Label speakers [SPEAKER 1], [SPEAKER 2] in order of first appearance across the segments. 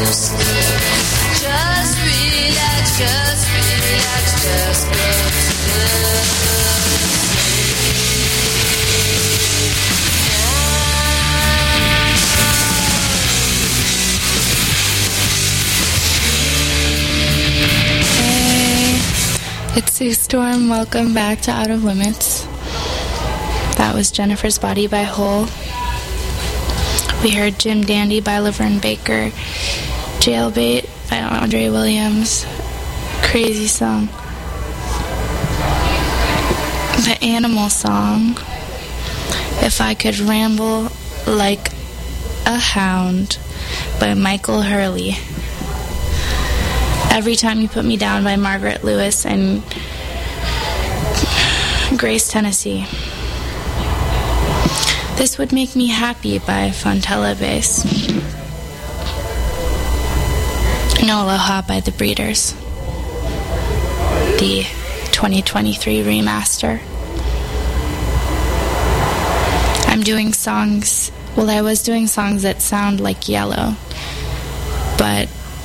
[SPEAKER 1] Just relax, just relax, just go
[SPEAKER 2] It's Sue Storm. Welcome back to Out of Limits. That was Jennifer's Body by Hole. We heard Jim Dandy by Laverne Baker. Jailbait by Andre Williams. Crazy song. The Animal song, If I Could Ramble Like a Hound by Michael Hurley. Every Time You Put Me Down by Margaret Lewis and Grace Tennessee. This Would Make Me Happy by Fontella Bass. No Aloha by The Breeders. The 2023 remaster. I'm doing songs, well, I was doing songs that sound like Yellow, but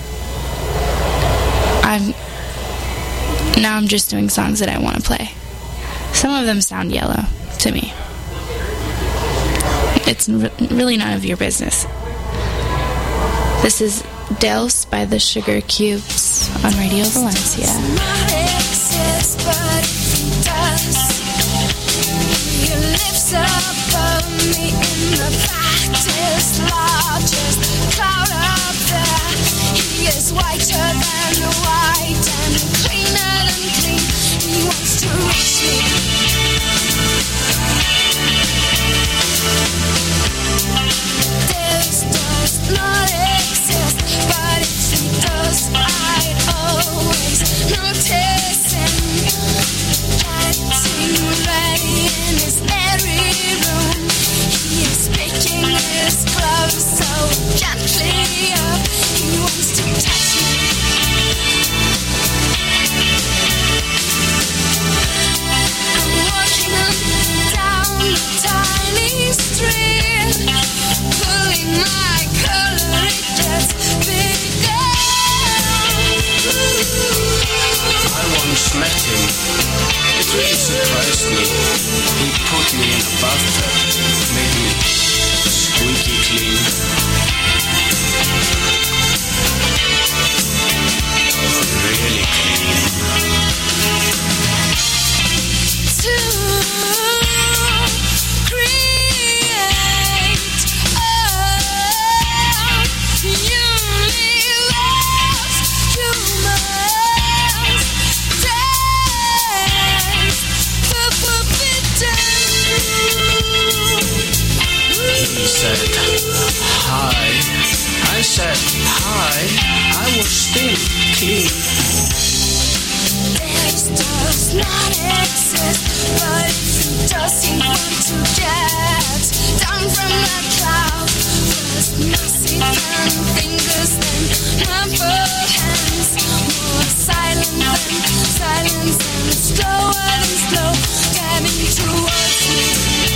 [SPEAKER 2] I'm just doing songs that I want to play. Some of them sound Yellow to me. It's really none of your business. This is Dels by the Sugar Cubes on Radio Valencia.
[SPEAKER 1] He is whiter than white and cleaner than clean. He wants to reach me. This does not exist, but if it does, I'd always notice him getting ready in his airy room. He is picking his clothes so gently up. He wants to touch me. I'm walking up and down the tiny street, pulling my collar, it gets bigger.
[SPEAKER 3] I once met him. It really surprised me. He put me in a bathtub, made me squeaky clean. Really clean.
[SPEAKER 1] To create a universe, humans taste the forbidden.
[SPEAKER 3] He said, hi. I said, hi. I was still clean.
[SPEAKER 1] This does not exist, but if it does, he wants to get down from the cloud. First massive hand fingers, then number hands. More silent than silence, and slower than slow, coming towards me.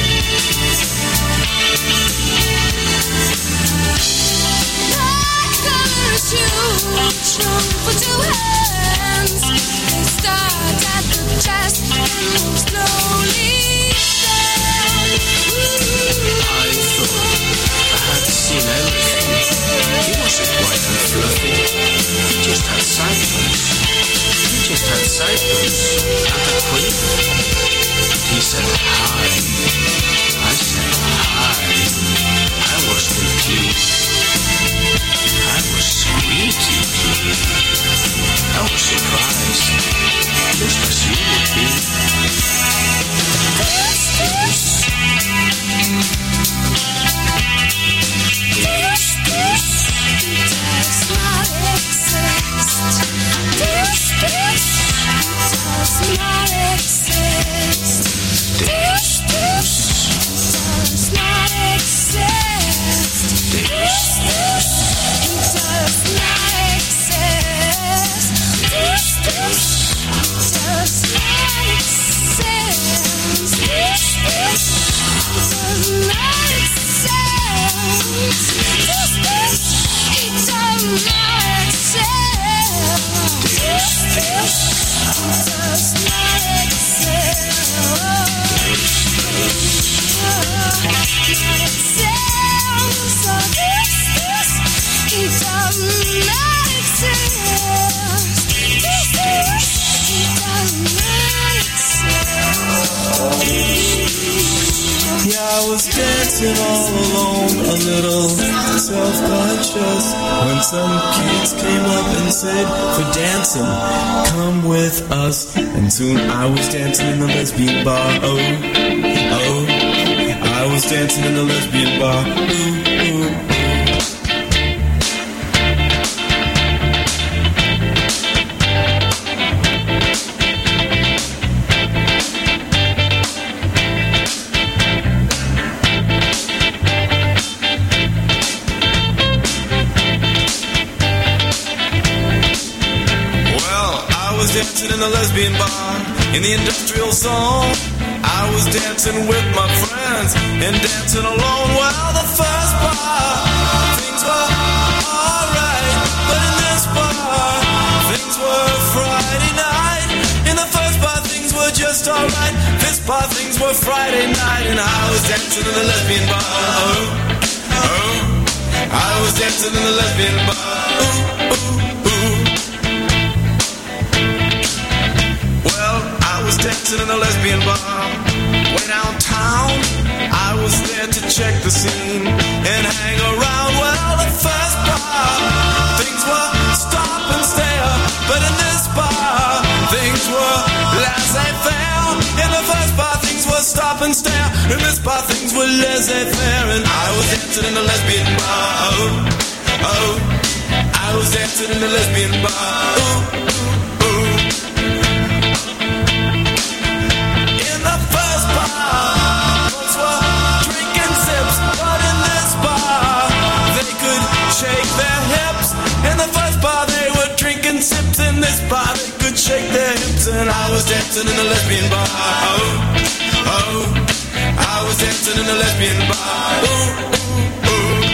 [SPEAKER 1] Like a shoe, for two hands. They start at the chest and move slowly down.
[SPEAKER 3] I thought I had seen everything. He wasn't white and fluffy. He just had sideburns. And a queen. He said hi. I said hi. I was still clean. I was squeaky clean. I
[SPEAKER 4] I was dancing all alone, a little self-conscious, when some kids came up and said, for dancing, come with us. And soon I was dancing in the lesbian bar, oh, oh. I was dancing in the lesbian bar, ooh, ooh.
[SPEAKER 5] Dancing in the lesbian bar, in the industrial zone. I was dancing with my friends and dancing alone. Well, the first bar, things were alright, but in this bar, things were Friday night. In the first bar, things were just alright. This bar, things were Friday night, and I was dancing in the lesbian bar. Oh, oh, I was dancing in the lesbian bar. Ooh, ooh. I was dancing in a lesbian bar way downtown. I was there to check the scene and hang around. Well, the first bar, things were stop and stare, but in this bar, things were laissez-faire. In the first bar, things were stop and stare. In this bar, things were laissez-faire, and I was dancing in a lesbian bar. Oh, oh, I was dancing in a lesbian bar. Ooh, ooh, ooh. Shake their hips. In the first bar they were drinking sips. In this bar they could shake their hips. And I was dancing in a lesbian bar. Oh, oh, I was dancing in a lesbian bar. Ooh, ooh, ooh.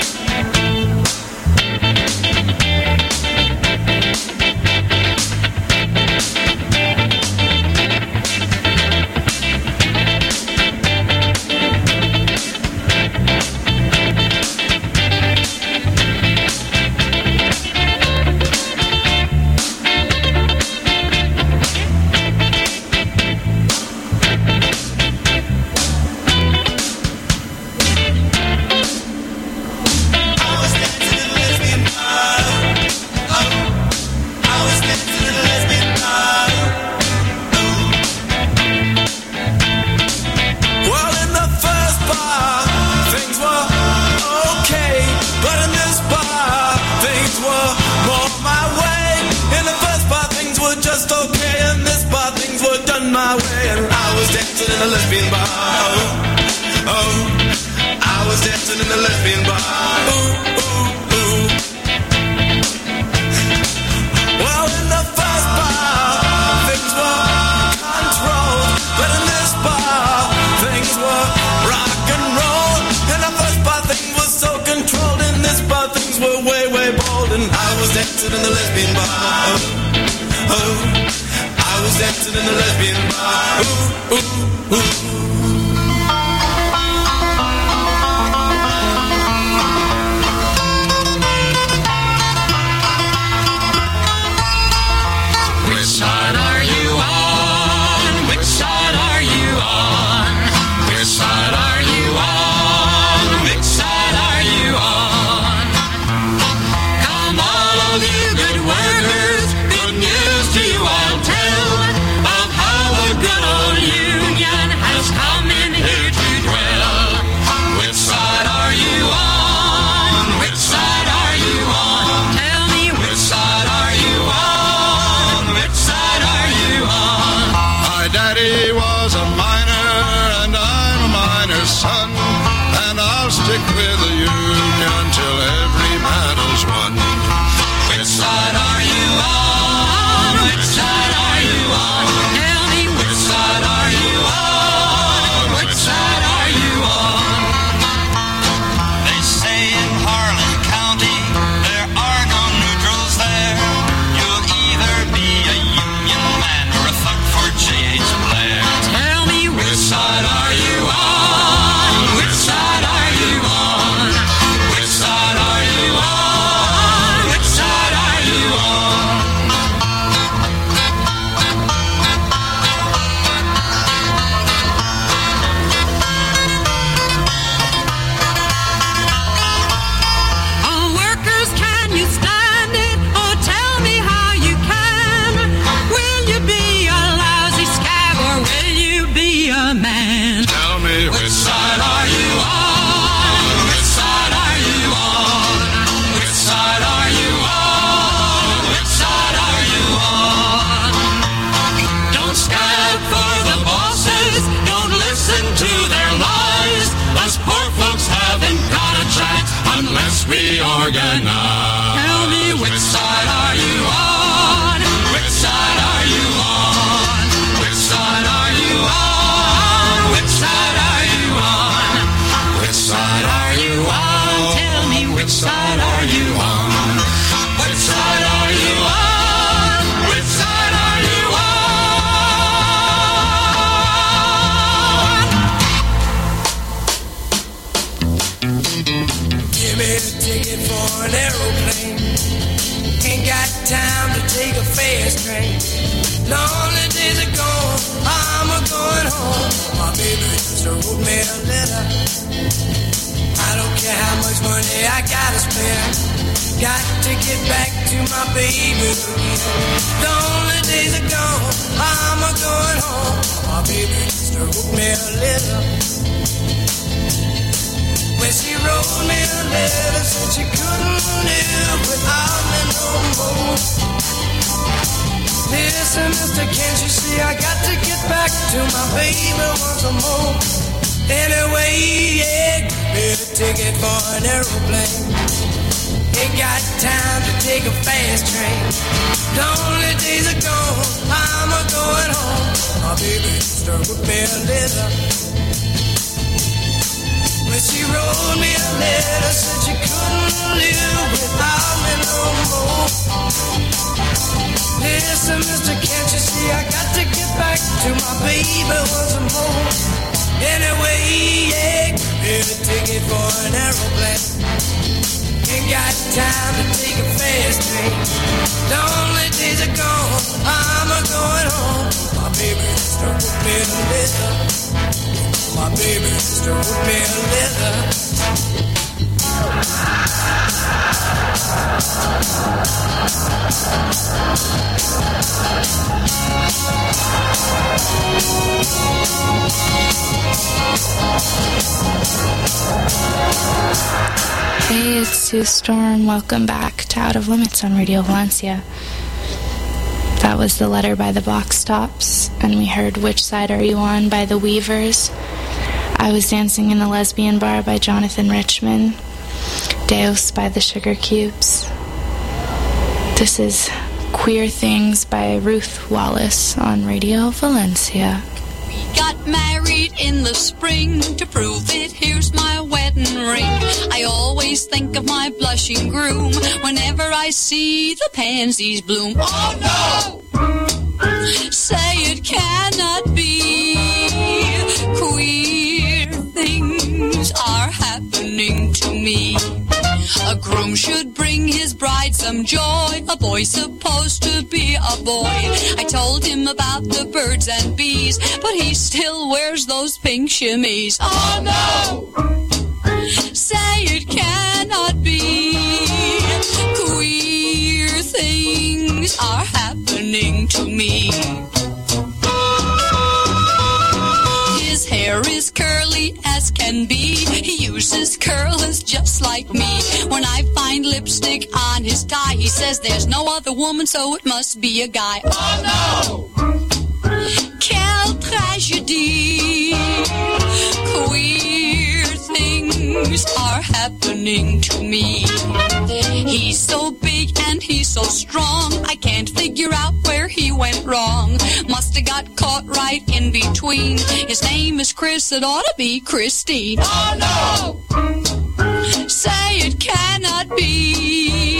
[SPEAKER 5] In a lesbian bar, oh, oh, I was dancing in a lesbian bar, ooh, ooh, ooh. Well, in the first bar, things were controlled, but in this bar, things were rock and roll. In the first bar, things were so controlled. In this bar, things were way, way bold, and I was dancing in the lesbian bar, oh, oh, I was dancing in the lesbian bar, ooh, ooh.
[SPEAKER 6] Union has let's reorganize. Tell me, which side are you on? Which side are you on? Which side are you on? Which side are you on? Which side are you on? Tell me, which side are you on? Which side are you on? Which side are you on?
[SPEAKER 5] Give me a ticket for an aeroplane. Ain't got time to take a fast train. Lonely days are gone, I'm a-going home. My baby just wrote me a letter. I don't care how much money I gotta spend. Got to get back to my baby again. Lonely days are gone, I'm a-going home. My baby just wrote me a letter. When she wrote me a letter, said she couldn't live without me no more. Listen, mister, can't you see I got to get back to my baby once more. Anyway, yeah, give me a ticket for an aeroplane. Ain't got time to take a fast train. Lonely days are gone, I'm a-going home. My baby just wrote me a letter. When she wrote me a letter, said she couldn't live without me no more. Listen, mister, can't you see I got to get back to my baby once more. Anyway, yeah, give me a ticket for an aeroplane. Ain't got time to take a fast train. Lonely days are gone, I'm a-going home. My baby just wrote me a letter. My baby just wrote me a letter.
[SPEAKER 2] Hey, it's Sue Storm. Welcome back to Out of Limits on Radio Valencia. That was The Letter by the Box Tops, and we heard Which Side Are You On by the Weavers. I Was Dancing in the Lesbian Bar by Jonathan Richman. Deus by the Sugar Cubes. This is Queer Things by Ruth Wallace on Radio Valencia.
[SPEAKER 7] We got married in the spring. To prove it, here's my wedding ring. I always think of my blushing groom whenever I see the pansies bloom. Oh no! Say it cannot be. Queer things are happening to me. A groom should bring his bride some joy. A boy's supposed to be a boy. I told him about the birds and bees, but he still wears those pink shimmies. Oh no! Say it cannot be. Queer things are happening to me. His hair is curly as can be. He uses curlers just like me. When I find lipstick on his tie, he says there's no other woman, so it must be a guy. Oh no! Quelle tragedy. Queer things are happening to me. He's so big and he's so strong, I can't figure out where he went wrong. Must have got caught right in between. His name is Chris, it ought to be Christine. Oh no! Say it cannot be.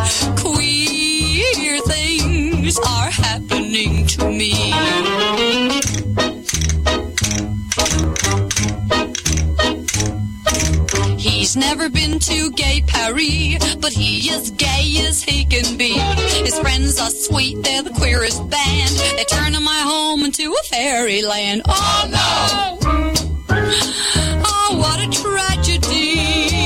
[SPEAKER 7] Queer things are happening to me. He's never been to Gay Paris, but he is gay as he can be. His friends are sweet, they're the queerest band. They turn my home into a fairyland. Oh no! Oh, what a tragedy.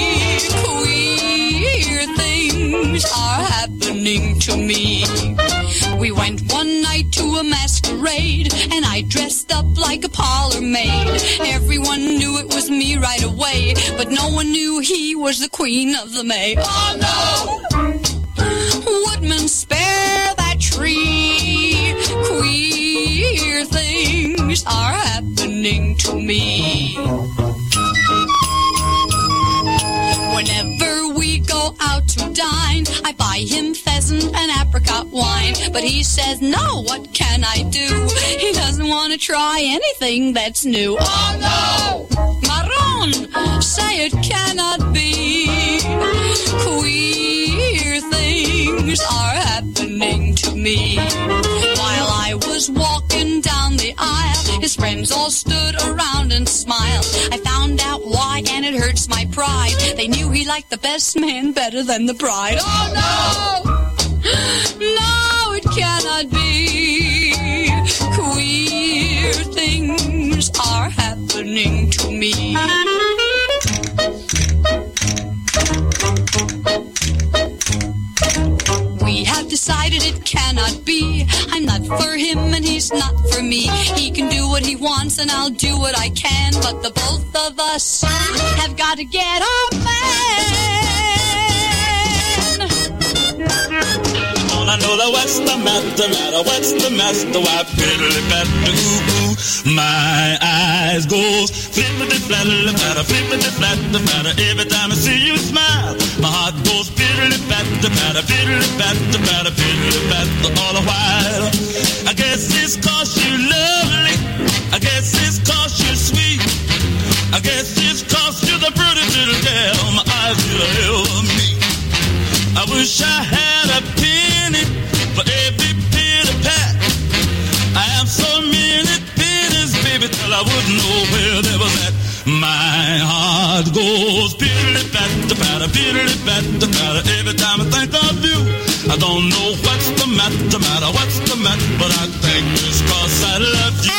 [SPEAKER 7] Queer things are happening to me. We went one night to a masquerade, and I dressed up like a parlor maid. Everyone knew it was me right away, but no one knew he was the queen of the May. Oh no! Woodman, spare that tree. Queer things are happening to me. Whenever we go out to dine. I buy him pheasant and apricot wine, but he says, no, what can I do? He doesn't want to try anything that's new. Oh no! Maron, say it cannot be. Queer things are happening to me. While I was walking down the aisle, his friends all stood around and smiled. I found out why, and it hurts my pride. They knew he liked the best man better than the bride. Oh no! No, it cannot be. Queer things are happening to me. We have decided it cannot be. I'm not for him and he's not for me. He can do what he wants and I'll do what I can, but the both of us have got to get our man.
[SPEAKER 8] I know that what's the matter, what's the matter, why fiddly fatter, ooh, my eyes goes flippity flatter, flippity flatter, flatter. Every time I see you smile, my heart goes fiddly fatter, fiddly fatter, fatter, fiddly fatter all the while. I guess it's 'cause you're lovely, I guess it's 'cause you're sweet, I guess it's 'cause you're the pretty little girl my eyes will ever meet. I wish I had a penny for every pitty pat. I have so many pennies, baby, till I wouldn't know where they was at. My heart goes piddly-pat-a-pat, piddly-pat-a-pat. Every time I think of you, I don't know what's the matter, what's the matter, but I think it's 'cause I love you.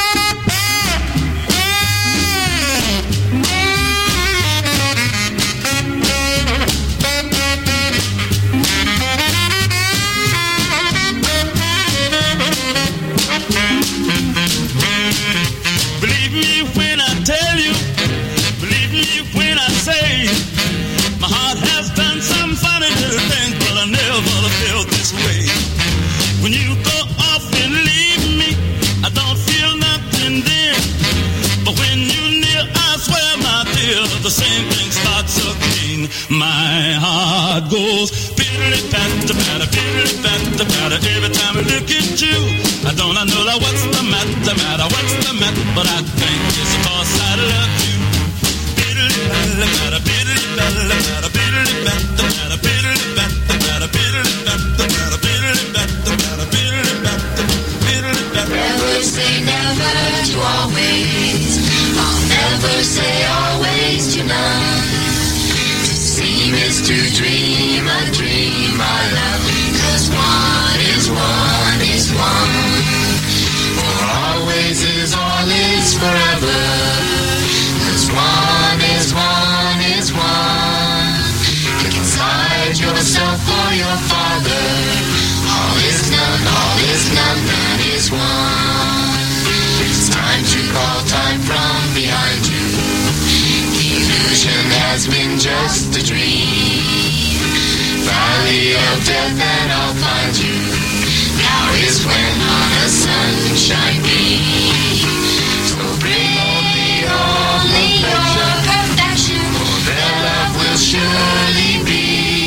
[SPEAKER 8] Believe me when I tell you, believe me when I say, my heart has done some funny little things, but I never felt this way. When you go off and leave me, I don't feel nothing then, but when you're near, I swear, my dear, the same thing starts again. My heart goes piddly-pat-a-pat, piddly-pat-a-pat. Every time I look at you, I don't know what's the matter, what's the matter, but I think it's 'cause I love you. Piddly-pat-a-pat, piddly-pat-a-pat, piddly-pat-a-pat, piddly-pat-a-pat, piddly-pat-a-pat, piddly-pat-a-pat, piddly-pat-a-pat.
[SPEAKER 1] Never say never to always. I'll never say always to none. To seem is to dream a dream I love. 'Cause one is one is one. For always is all is forever. 'Cause one is one is one. Look inside yourself for your Father. All is none, none is one. It's time to call time from behind you. The illusion has been just a dream. Valley of death and I'll find you. Now is when on a sunshine beam. So bring only your perfection, for their love will surely be.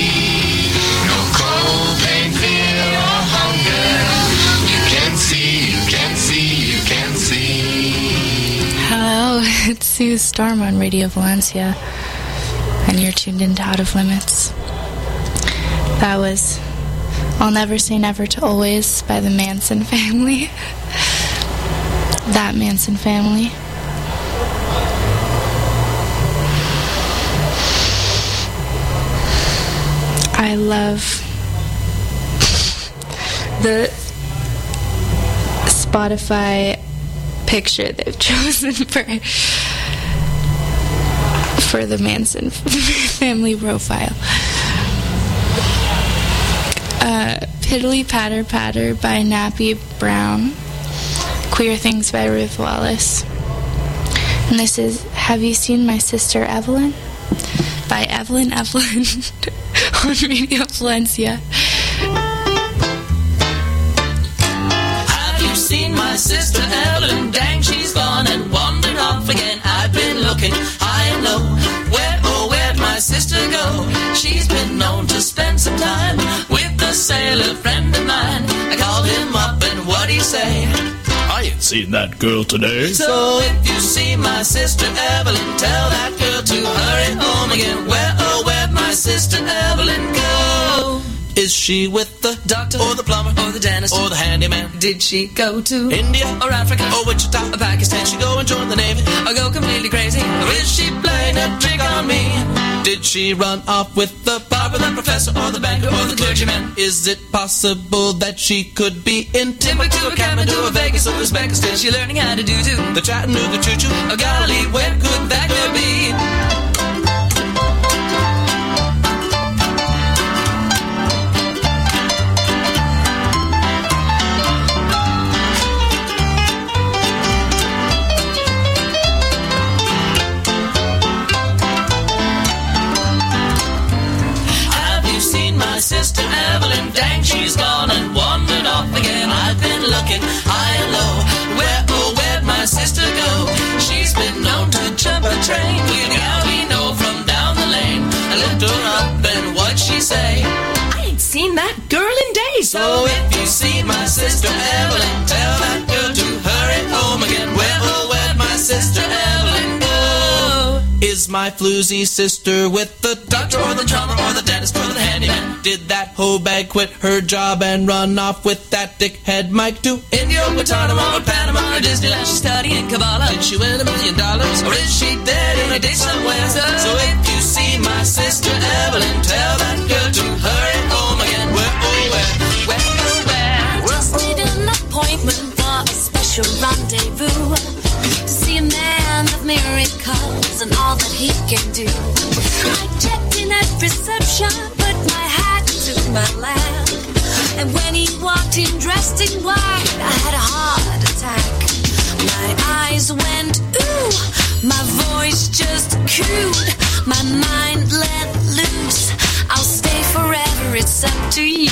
[SPEAKER 1] No cold, pain, fear, or hunger. You can see, you can see, you can see.
[SPEAKER 2] Hello, it's Sue Storm on Radio Valencia, and you're tuned into Out of Limits. That was I'll Never Say Never to Always by the Manson Family. That Manson Family. I love the Spotify picture they've chosen for the Manson family profile. Piddly Patter Patter by Nappy Brown. Queer Things by Ruth Wallace. And this is Have You Seen My Sister Evelyn? By Evelyn on Radio Valencia.
[SPEAKER 9] Have you seen my sister Evelyn? Dang, she's gone and wandered off again. I've been looking high and low. Where, oh, where'd my sister go? She's been known to say.
[SPEAKER 8] I ain't seen that girl today.
[SPEAKER 9] So if you see my sister Evelyn, tell that girl to hurry home again. Where, oh, where'd my sister Evelyn go?
[SPEAKER 10] Is she with the
[SPEAKER 9] doctor,
[SPEAKER 10] or the plumber,
[SPEAKER 9] or the dentist,
[SPEAKER 10] or the handyman?
[SPEAKER 9] Did she go to
[SPEAKER 10] India,
[SPEAKER 9] or Africa,
[SPEAKER 10] or Wichita,
[SPEAKER 9] or Pakistan?
[SPEAKER 10] Did she go and join the Navy,
[SPEAKER 9] or go completely crazy?
[SPEAKER 10] Or is she playing a trick on me? Did she run off with the barber, the professor, or the banker, or the clergyman? Is it possible that she could be in
[SPEAKER 9] Timbuktu, or Kathmandu, or Vegas, or Uzbekistan? Is she learning how to do
[SPEAKER 10] the Chattanooga choo-choo,
[SPEAKER 9] or Galilee? Where could that girl be?
[SPEAKER 10] Sister Evelyn, dang, she's gone and wandered off again. I've been looking high and low. Where, oh, where'd my sister go? She's been known to jump a train with a gal we know from down the lane. I looked her up and what'd she say?
[SPEAKER 9] I ain't seen that girl in days.
[SPEAKER 10] So if you see my sister Evelyn, tell that girl to hurry home again. Where, oh, where'd my sister Evelyn go? Is my floozy sister with the doctor or the drummer or the dentist or the handyman? Did that hoe bag quit her job and run off with that dickhead Mike to India, Guantanamo, or Panama, or Disneyland?
[SPEAKER 9] She's studying Kabbalah.
[SPEAKER 10] Did she win $1 million? Or is she dead in a ditch somewhere? So if you see my sister Evelyn, tell that girl to hurry home again. Where, oh, where?
[SPEAKER 1] I just need an appointment for a special rendezvous to see a man of miracles and all that he can do. I checked in at reception, put my hat to my lap, and when he walked in dressed in white, I had a heart attack. My eyes went ooh, my voice just cooed, my mind let loose. I'll stay forever, it's up to you.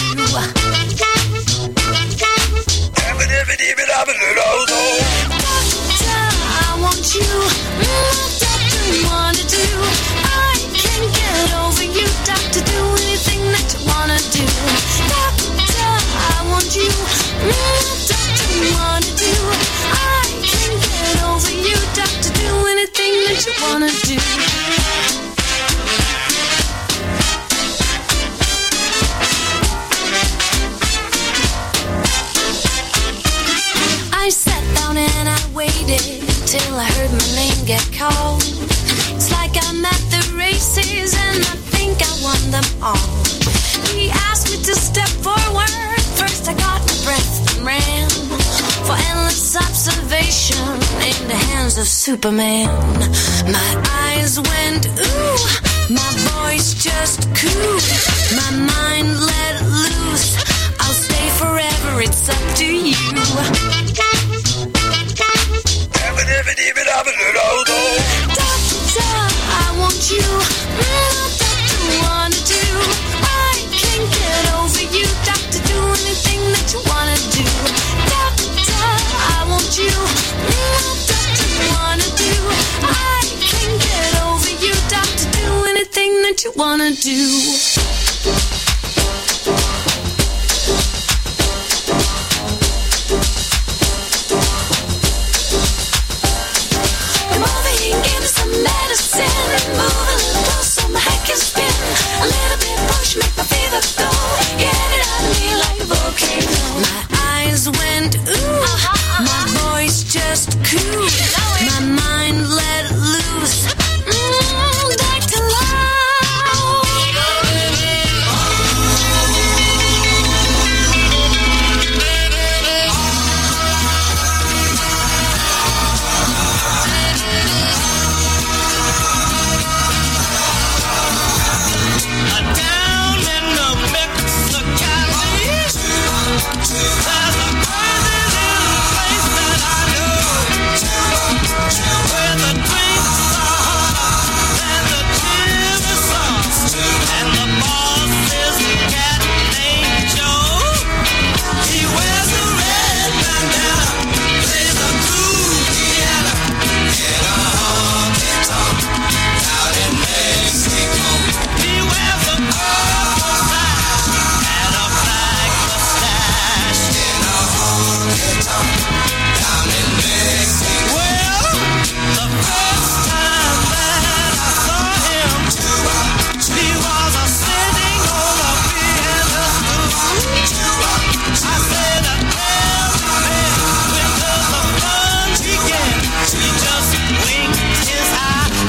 [SPEAKER 1] Doctor, I want you. Doctor, wanna do. I can't get over you. Doctor, do anything that you wanna do. Doctor, I want you. Doctor, wanna do. I can't get over you. Doctor, do anything that you wanna do. I sat down and I waited till I heard my name get called. It's like I'm at the races and I think I won them all. He asked me to step forward. First I got my breath and ran for endless observation in the hands of Superman. My eyes went ooh, my voice just cooed, my mind let loose. I'll stay forever, it's up to you. Doctor, I want you. Doctor, wanna do. I can't get over you. Doctor, do anything that you wanna do. Doctor, I want you. Doctor, wanna do. I can't get over you. Doctor, do anything that you wanna do.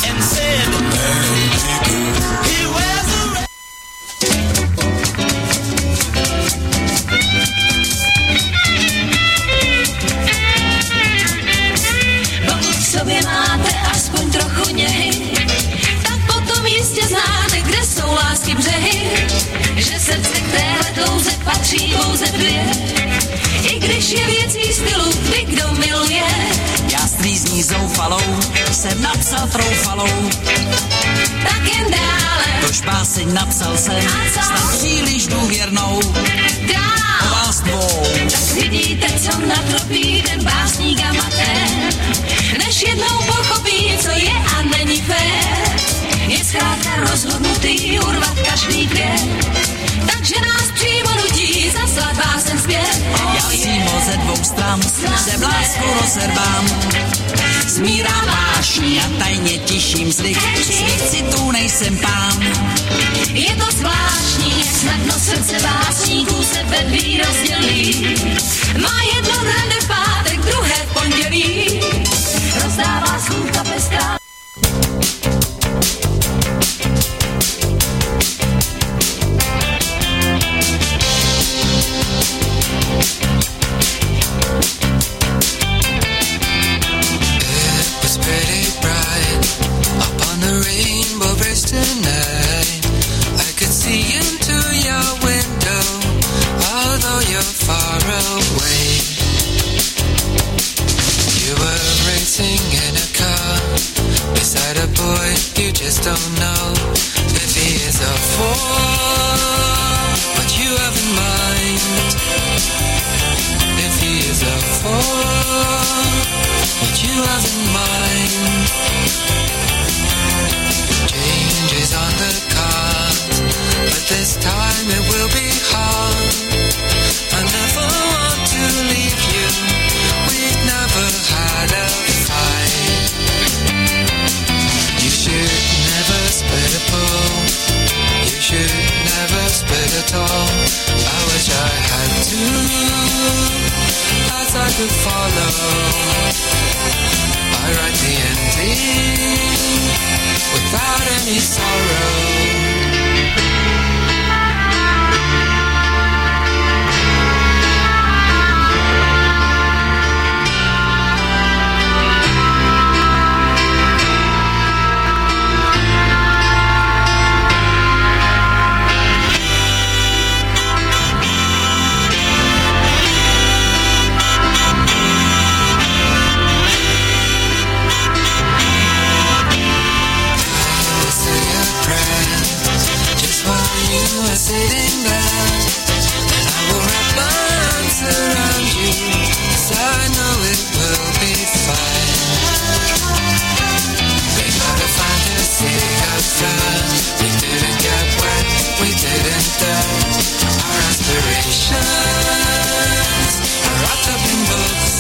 [SPEAKER 10] and said, he wears a red.
[SPEAKER 1] Pokud v sobě máte aspoň trochu něhy, tak potom jistě znáte, kde jsou lásky břehy, že srdce k téhle touze patří pouze dvě. I když je věcí stylu, kdy kdo miluje.
[SPEAKER 9] Já strýzní zoufalou jsem napsal troufalou,
[SPEAKER 1] tak jen dále.
[SPEAKER 9] tož báseň napsal jsem snad příliš důvěrnou o vás dvou.
[SPEAKER 1] Tak vidíte, co natropí ten básník amatér, než jednou pochopí, co je a není fér. Je zkrátka rozhodnutý urvat každý květ, takže nás přímo nutí zaslat básen zpět.
[SPEAKER 9] Já přímo ze dvou stran se v lásku rozervám, smírám vášní a tajně tiším zvyk, svých citů nejsem pán.
[SPEAKER 1] Je to zvláštní, jak snadno srdce básníků se bedví rozdělí. Má jedno rande v pátek, druhé v pondělí, rozdává slůvka pestrá.
[SPEAKER 11] Tonight, I could see into your window, although you're far away. You were racing in a car beside a boy you just don't know if he is a fool, but you have in mind. If he is a fool, what you have in mind. Change is on the cards, but this time it will be hard. I never want to leave you, we've never had a fight. You should never split a pool, you should never split at all. I wish I had to, as I could follow. I write the ending without any sorrow. Sitting there, and I will wrap my arms around you, 'cause I know it will be fine. We got a fantasy outside, we didn't get wet, we didn't die. Our aspirations are wrapped up in books,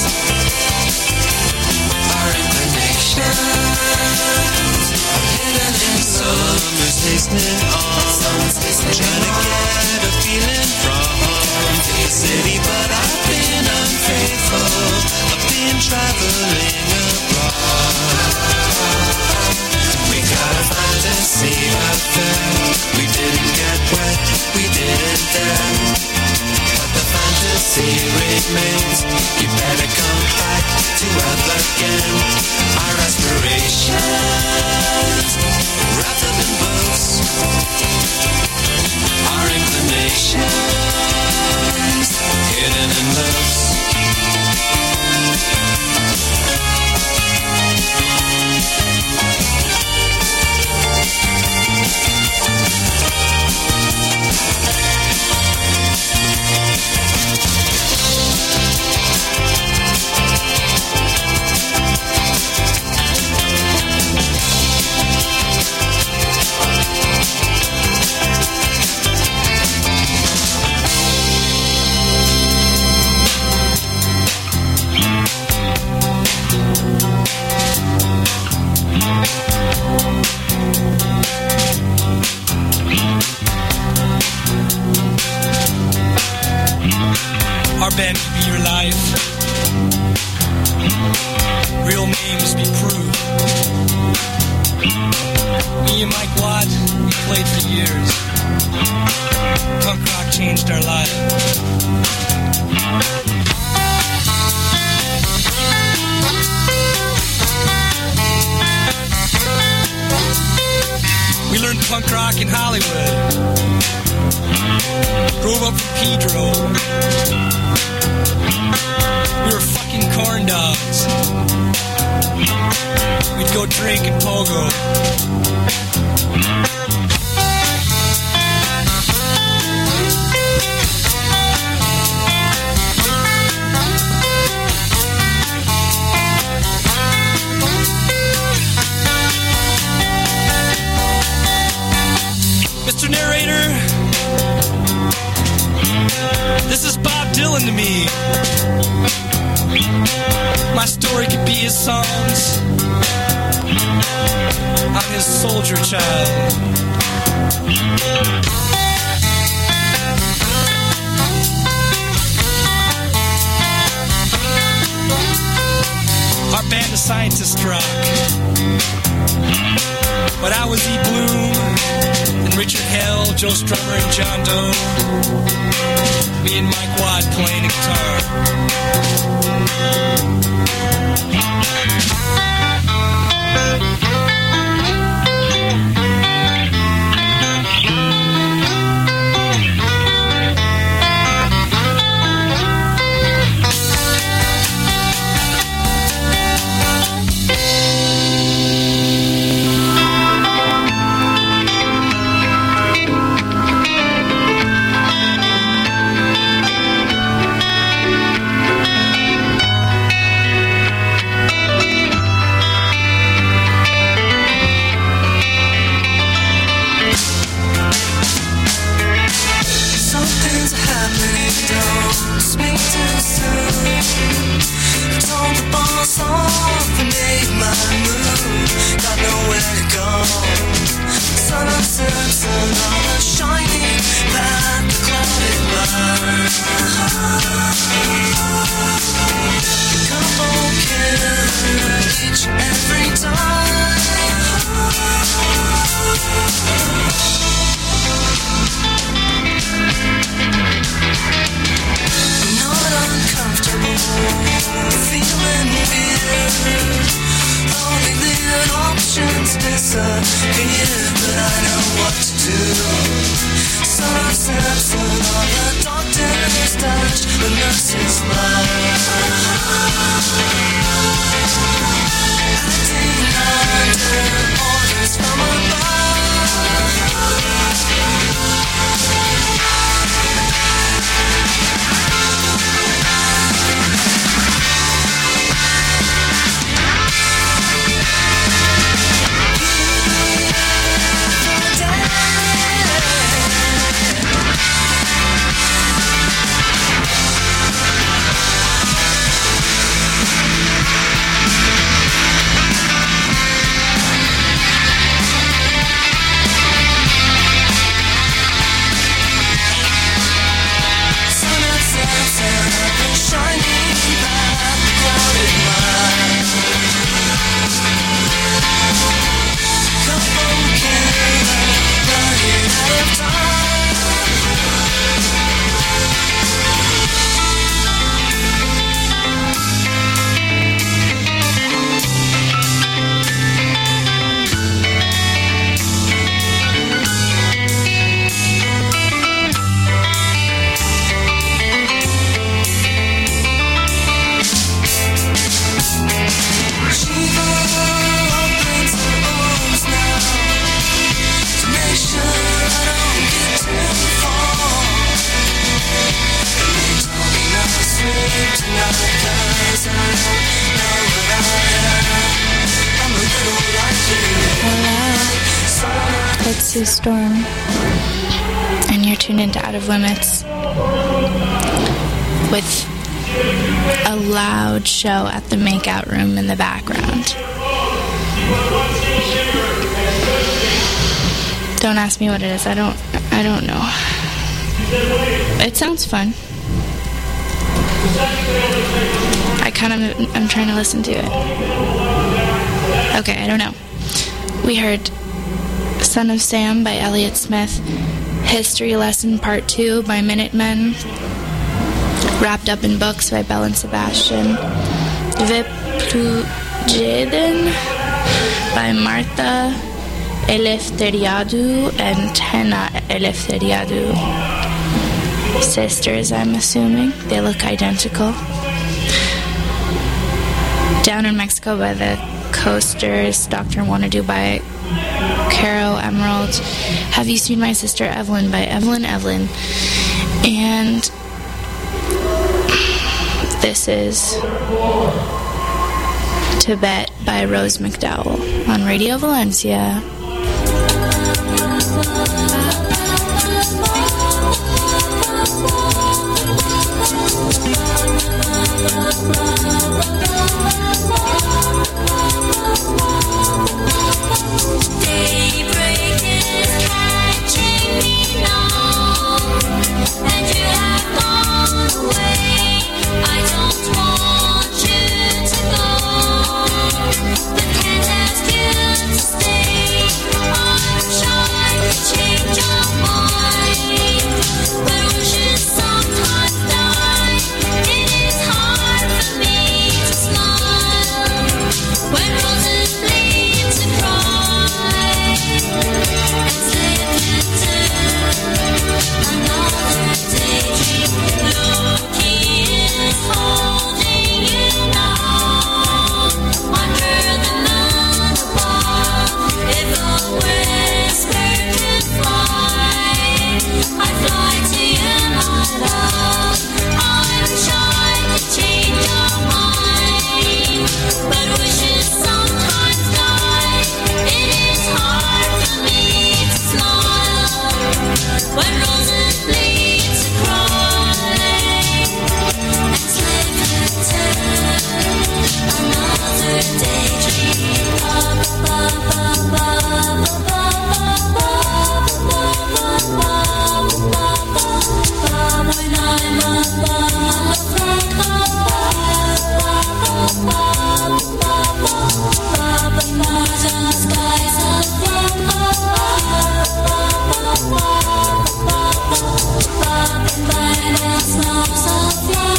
[SPEAKER 11] our inclinations are hidden in summer's hastening on. Trying to get a feeling from the city, but I've been unfaithful. I've been traveling abroad. We got a fantasy affair. We didn't get wet, we didn't dare. But the fantasy remains. You better come back to earth again. Our aspirations wrapped up in books, our inclinations hidden in looks.
[SPEAKER 12] Our band could be your life. Real names be proved. and Mike Watt, we played for years. Punk rock changed our lives. We learned punk rock in Hollywood. Drove up from Pedro. We were fucking corn dogs. We'd go drink at Pogo. Mr. Narrator, this is Bob Dylan to me. My story could be his songs. I'm his soldier child. Our band of scientist rock. But I was E. Bloom and Richard Hell, Joe Strummer and John Doe. Me and Mike Watt playing the guitar.
[SPEAKER 2] It's Sue Storm, and you're tuned into Out of Limits with a loud show at the makeout room in the background. Don't ask me what it is. I don't know. It sounds fun. I'm trying to listen to it. Okay, I don't know. We heard Son of Sam by Elliott Smith, History Lesson Part 2 by Minutemen, Wrapped Up in Books by Bell and Sebastian, Veplujedin by Martha Eleftheriadou and Tena Eleftheriadou. Sisters, I'm assuming. They look identical. Down in Mexico by the Coasters, Dr. Wanna-Do by Caro Emerald, Have You Seen My Sister Evelyn by Evelyn Evelyn, and this is Tibet by Rose McDowell on Radio Valencia.
[SPEAKER 1] Daybreak is catching me now, and you have gone away. I don't want you to go, but can't ask you to stay. I'm shy to change your mind, but we should sometimes die. It is hard for me to smile when roses bleed to cry, and slip into another daydream. Loki is holding you now under the moon above. If a whisper could fly, I'd fly to you, my love. I'm shy to change your mind, but wishes sometimes die. It is hard for me to smile when roses bleed to cry, and slip into another daydream. When I'm above northern skies of and snows of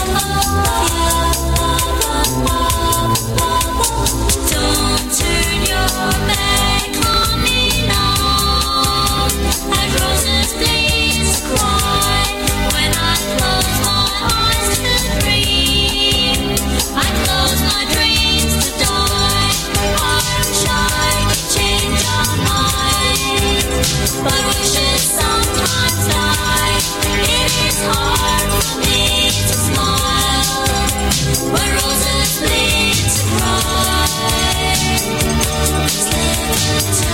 [SPEAKER 1] don't turn your back on me now, and roses bleed to cry. When I close my eyes to dream, I close my dreams to die. I'm shy to change your mind, but wishes sometimes die. It is hard for me to smile when roses bleed to cry. Slip into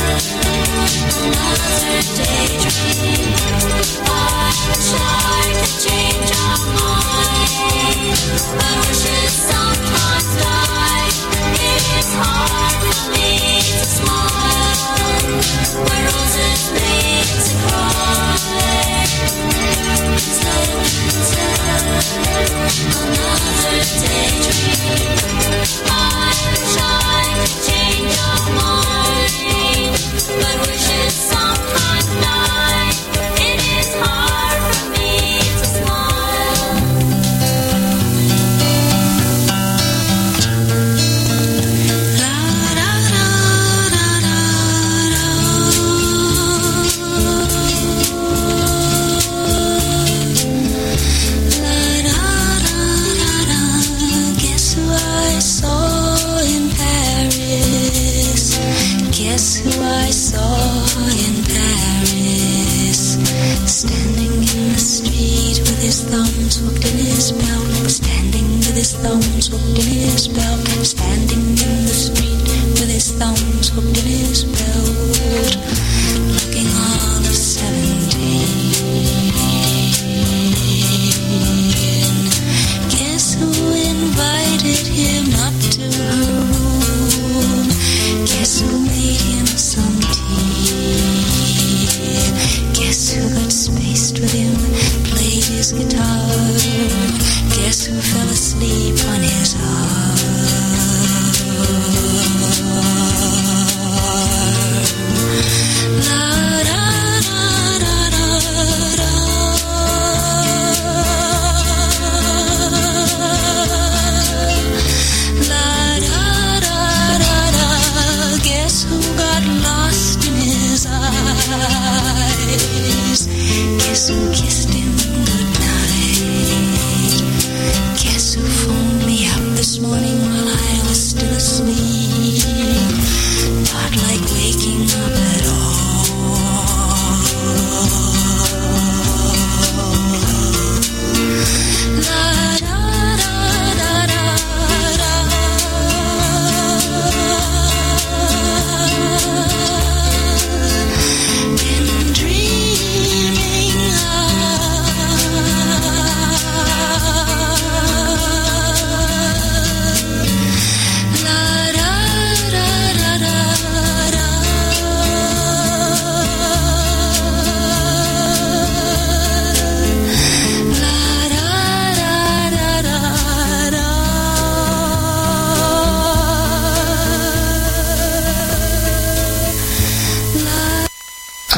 [SPEAKER 1] another daydream. I'm shy to change your mind, but wishes sometimes die. It is hard for me to smile when roses bleed to cry. Slip into another daydream. I'm shy to change your mind, but wishes sometimes die. It is hard for me to smile. Guess who I saw in Paris? Guess who I saw in Paris? Standing in the street with his thumbs hooked in his belt. Standing with his thumbs hooked in his belt. Standing in the street with his thumbs hooked in his belt. Looking all of 17. Guess who invited him up to her room? Guess who made him some tea? Guess who got spaced with him, played his guitar? Guess who fell asleep on his arm?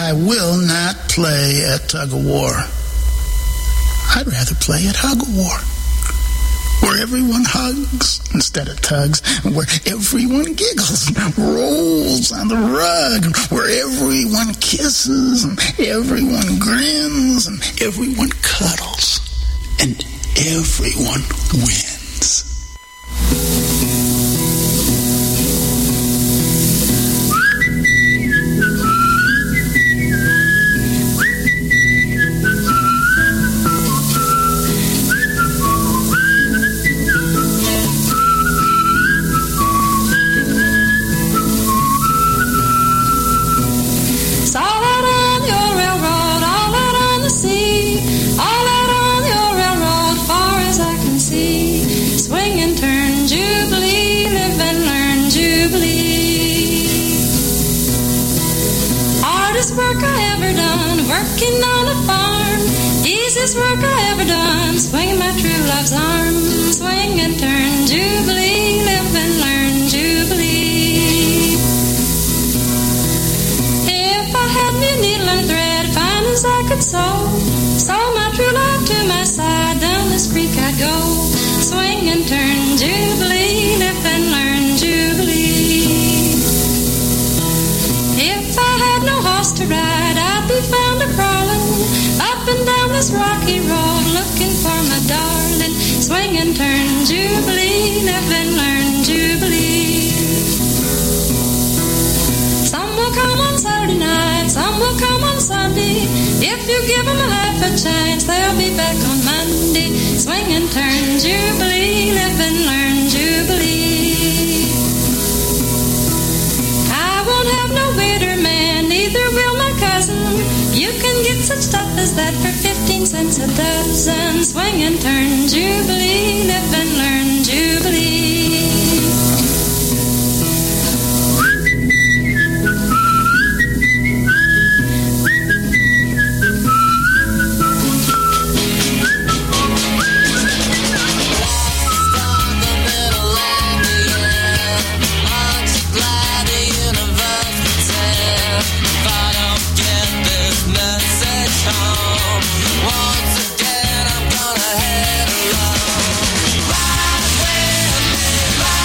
[SPEAKER 13] I will not play at tug-of-war. I'd rather play at hug-of-war, where everyone hugs instead of tugs, where everyone giggles, rolls on the rug, where everyone kisses and everyone grins and everyone cuddles and everyone wins.
[SPEAKER 14] Work I ever done, working on a farm. Easiest work I ever done, swinging my true love's arm. Swing and turn, Jubilee, live and learn, Jubilee. If I had me a needle and thread, fine as I could sew my true love to my side, down this creek I'd go. Swing and turn, Jubilee, live and learn, Jubilee. If I had no horse to ride, I'd be found a-crawling up and down this rocky road, looking for my darling. Swing and turn, Jubilee, live and learn, Jubilee. Some will come on Saturday night, some will come on Sunday. If you give them a half a chance, they'll be back on Monday. Swing and turn, Jubilee, live and learn, Jubilee. I won't have no bitter man, neither will my cousin. You can get such stuff as that for 15 cents a dozen. Swing and turn, Jubilee, live and learn, Jubilee.
[SPEAKER 11] Once again, I'm gonna head alone. Ride with me,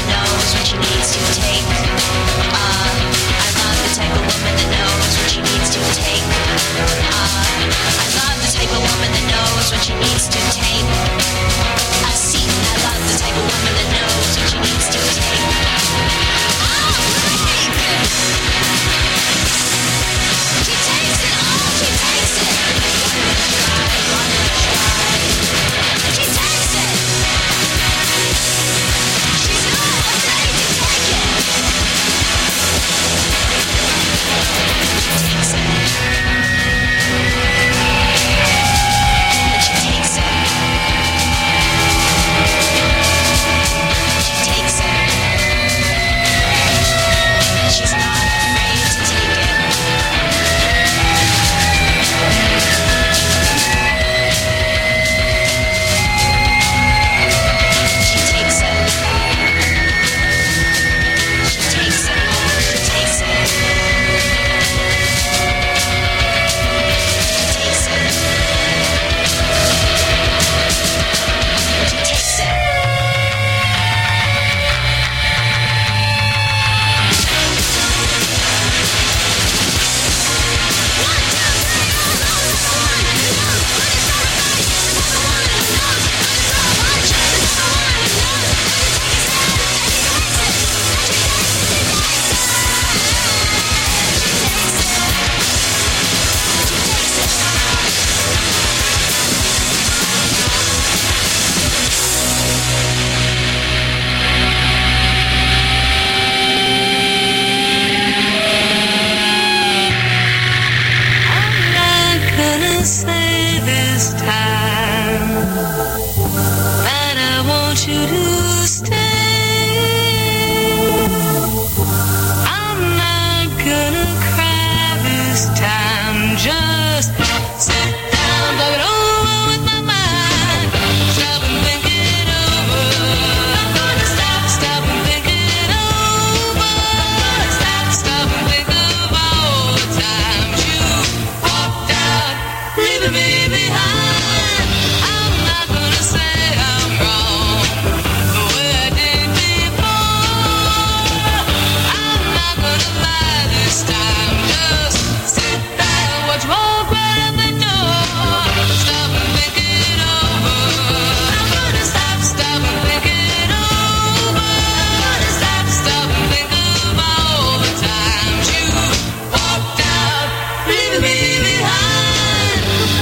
[SPEAKER 1] that knows what she needs to take. I love the type of woman that knows what she needs to take. I love the type of woman that knows what she needs to take. I love the type of woman that knows what she needs to take. Oh, baby! She takes it all, she takes it. She takes it. She's not afraid to take it. She takes it. But she takes it. She takes it. She's not afraid to take it. She takes it. She takes it. She takes it. She takes it. She takes it.
[SPEAKER 14] I'm not gonna say this time that I want you to stay. I'm not gonna cry this time. Just sit down, talk it over with my mind. Stop and think it over. I'm gonna stop and think it over. I'm gonna stop and think of all the times you walked out, leaving me behind. I'm not gonna say I'm wrong the way I did before. I'm not gonna lie this time. Just sit back, watch, walk right out the door. Stop and think it over. I'm gonna stop and think it over. I'm gonna stop and think of all the times you walked out, leaving me behind.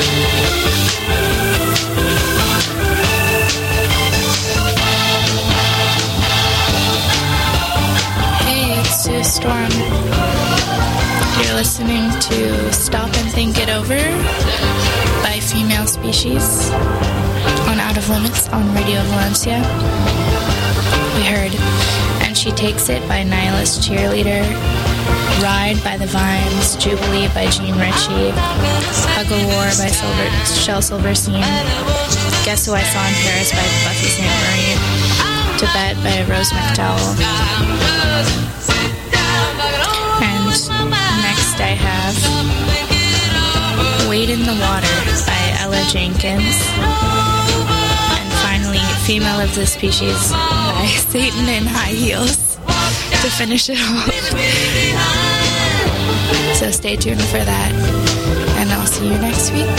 [SPEAKER 2] Hey, it's Sue Storm. You're listening to Stop and Think It Over by Female Species on Out of Limits on Radio Valencia. We heard And She Takes It by Nihilist Cheerleader, Ride by The Vines, Jubilee by Gene Ritchie, Hug a War by Shel Silverstein, Guess Who I Saw in Paris by Buffy St. Marie, Tibet by Rose McDowell. And next I have Wade in the Water by Ella Jenkins. And finally, Female of the Species by Satan in High Heels to finish it off. So stay tuned for that, and I'll see you next week.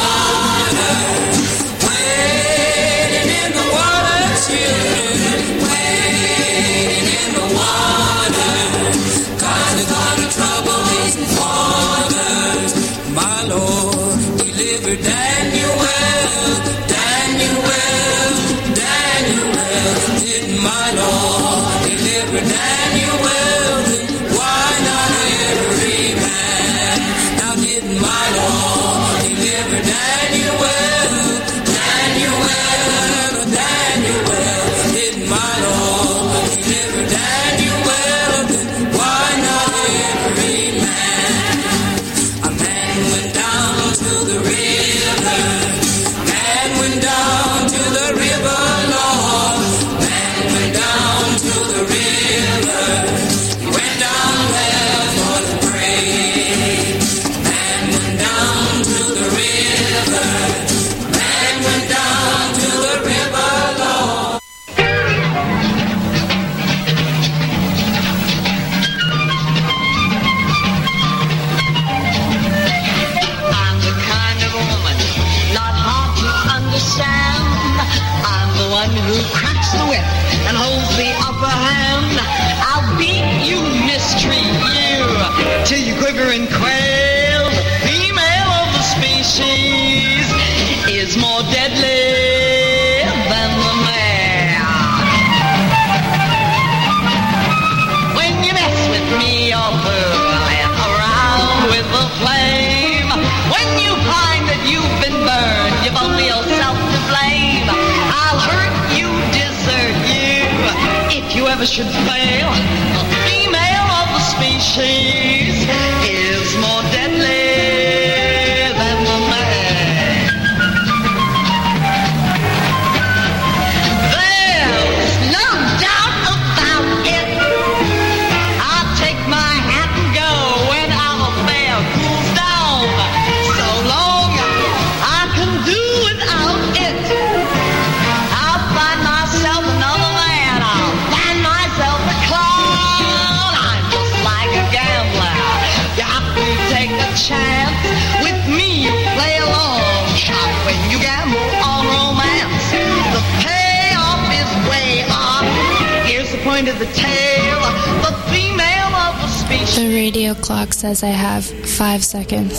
[SPEAKER 6] water, wading in the water, children, wading in the water. God is gonna trouble these waters. My Lord delivered Daniel, Daniel, Daniel. Didn't my Lord deliver Daniel? Then why not every man? Now didn't my Lord deliver Daniel? Daniel, Daniel. Didn't my Lord deliver Daniel? Then why not every man? A man went down to the river. Man went down to the river, Lord. Man went down to the river. He went down there for to pray. Man went down to the river. Man went down to the river, Lord.
[SPEAKER 15] I'm the kind of woman not hard to understand. I'm the one who cracks the whip and holds the upper hand. I'll beat you, mistreat you, till you quiver and quail. The female of the species is more deadly than the male. When you mess with me, you're fooling around with the flame. When you find that you've been burned, you've only yourself to blame. I'll hurt you, desert you, if you ever should fail. The female of the species is more deadly than the man. There's no doubt about it. I'll take my hat and go when our affair cools down. So long I can do without it. I'll find myself another man. I'll find myself a clown. I'm just like a gambler. You have to take a chance. With me you play a long shot when you gamble on romance. The payoff is way off. Here's the point of the tale. The female of the species.
[SPEAKER 2] The radio clock says I have 5 seconds.